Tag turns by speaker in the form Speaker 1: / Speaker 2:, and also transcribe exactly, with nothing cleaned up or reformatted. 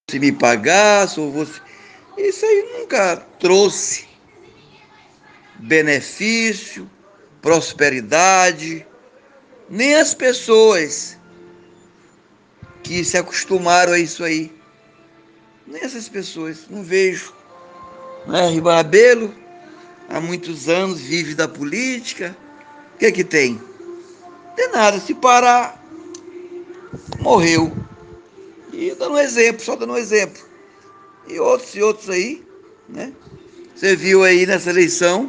Speaker 1: se me pagasse, ou você... Isso aí nunca trouxe benefício, prosperidade, nem as pessoas que se acostumaram a isso aí. Nem essas pessoas, não vejo. Né? Riba Rabelo, há muitos anos, vive da política. O que é que tem? Não tem nada. Se parar, morreu. E dando um exemplo, só dando um exemplo. E outros e outros aí, né? Você viu aí nessa eleição